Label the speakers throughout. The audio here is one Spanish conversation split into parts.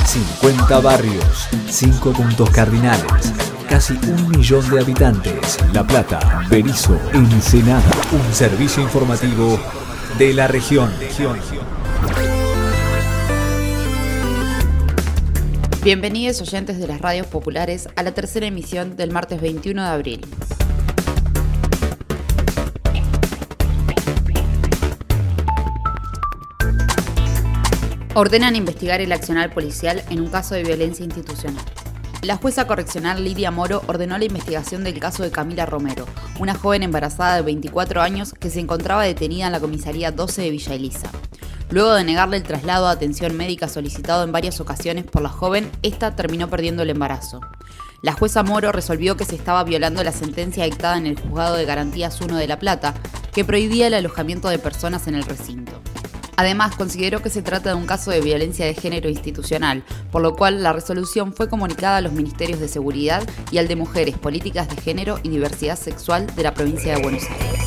Speaker 1: 50 barrios, 5 puntos cardinales, casi 1 millón de habitantes. La Plata, Berisso, Ensenada. Un servicio informativo de la región.
Speaker 2: Bienvenidos oyentes de las radios populares a la tercera emisión del martes 21 de abril. Ordenan investigar el accionar policial en un caso de violencia institucional. La jueza correccional Lidia Moro ordenó la investigación del caso de Camila Romero, una joven embarazada de 24 años que se encontraba detenida en la comisaría 12 de Villa Elisa. Luego de negarle el traslado a atención médica solicitado en varias ocasiones por la joven, esta terminó perdiendo el embarazo. La jueza Moro resolvió que se estaba violando la sentencia dictada en el Juzgado de Garantías 1 de La Plata, que prohibía el alojamiento de personas en el recinto. Además, consideró que se trata de un caso de violencia de género institucional, por lo cual la resolución fue comunicada a los Ministerios de Seguridad y al de Mujeres, Políticas de Género y Diversidad Sexual de la provincia de Buenos Aires.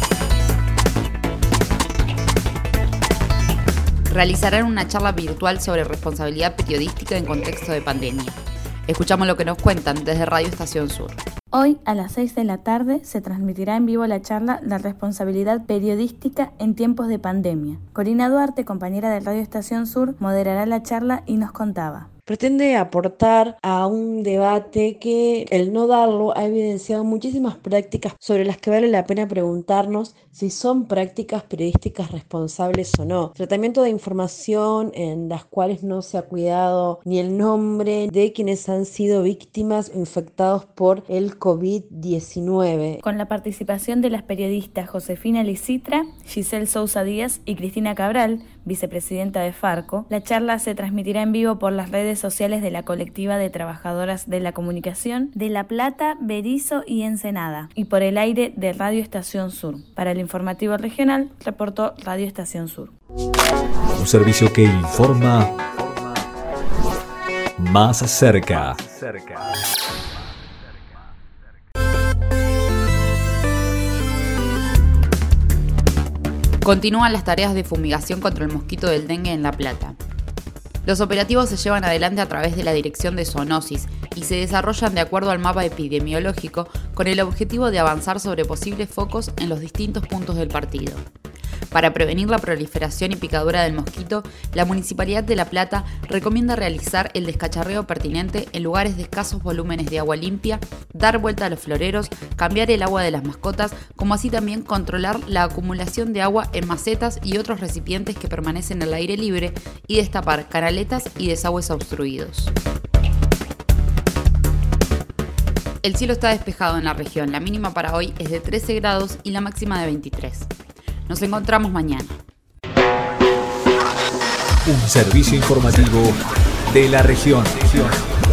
Speaker 2: Realizarán una charla virtual sobre responsabilidad periodística en contexto de pandemia. Escuchamos lo que nos cuentan desde Radio Estación Sur.
Speaker 3: Hoy a las 6 de la tarde se transmitirá en vivo la charla La responsabilidad periodística en tiempos de pandemia. Corina Duarte, compañera de Radio Estación Sur, moderará la charla y nos contaba.
Speaker 4: Pretende aportar a un debate que el no darlo ha evidenciado muchísimas prácticas sobre las que vale la pena preguntarnos si son prácticas periodísticas responsables o no. Tratamiento de información en las cuales no se ha cuidado ni el nombre de quienes han sido víctimas o infectados por el COVID-19.
Speaker 3: Con la participación de las periodistas Josefina Licitra, Giselle Sousa Díaz y Cristina Cabral, vicepresidenta de Farco, la charla se transmitirá en vivo por las redes sociales de la colectiva de trabajadoras de la comunicación de La Plata, Berisso y Ensenada, y por el aire de Radio Estación Sur. Para el informativo regional, reportó Radio Estación Sur.
Speaker 1: Un servicio que informa más cerca.
Speaker 2: Continúan las tareas de fumigación contra el mosquito del dengue en La Plata. Los operativos se llevan adelante a través de la Dirección de Zoonosis y se desarrollan de acuerdo al mapa epidemiológico con el objetivo de avanzar sobre posibles focos en los distintos puntos del partido. Para prevenir la proliferación y picadura del mosquito, la Municipalidad de La Plata recomienda realizar el descacharreo pertinente en lugares de escasos volúmenes de agua limpia, dar vuelta a los floreros, cambiar el agua de las mascotas, como así también controlar la acumulación de agua en macetas y otros recipientes que permanecen al aire libre y destapar canaletas y desagües obstruidos. El cielo está despejado en la región, la mínima para hoy es de 13 grados y la máxima de 23. Nos encontramos mañana.
Speaker 1: Un servicio informativo de la región.